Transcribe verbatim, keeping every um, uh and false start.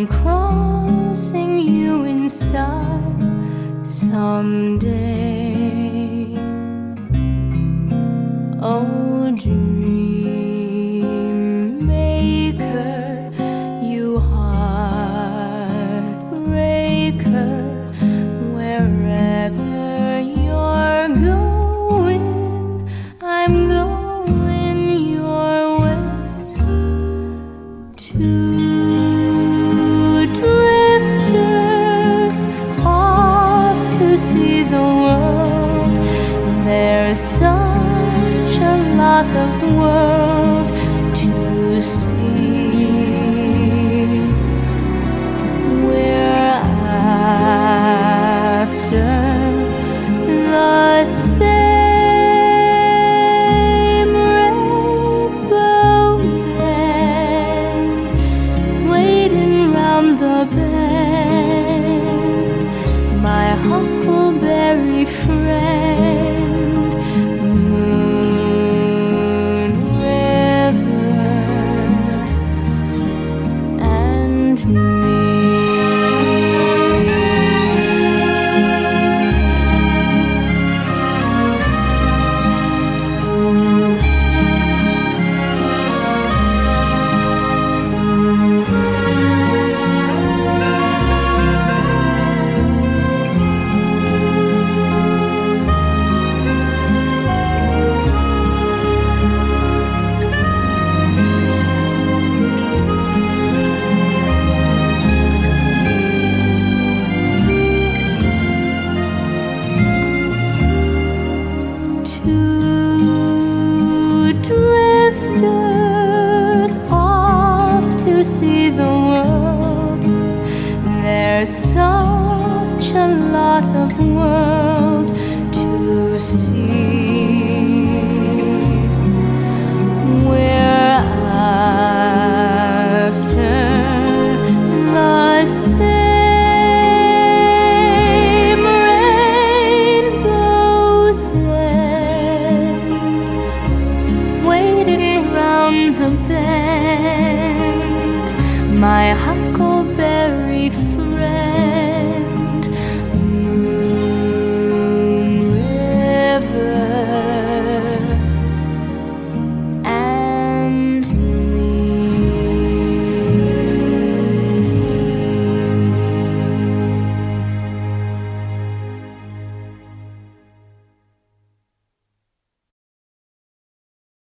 on crossing you in style someday. Oh, dream maker, you heartbreaker, wherever you're going, I'm going your way. Two drifters off to see the world. There's such a lot of world to see. We're after the same rainbow's end, waiting round the bend, my huckleberry friend, Moon River and me. Two drifters off to see the world. There's such a lot of world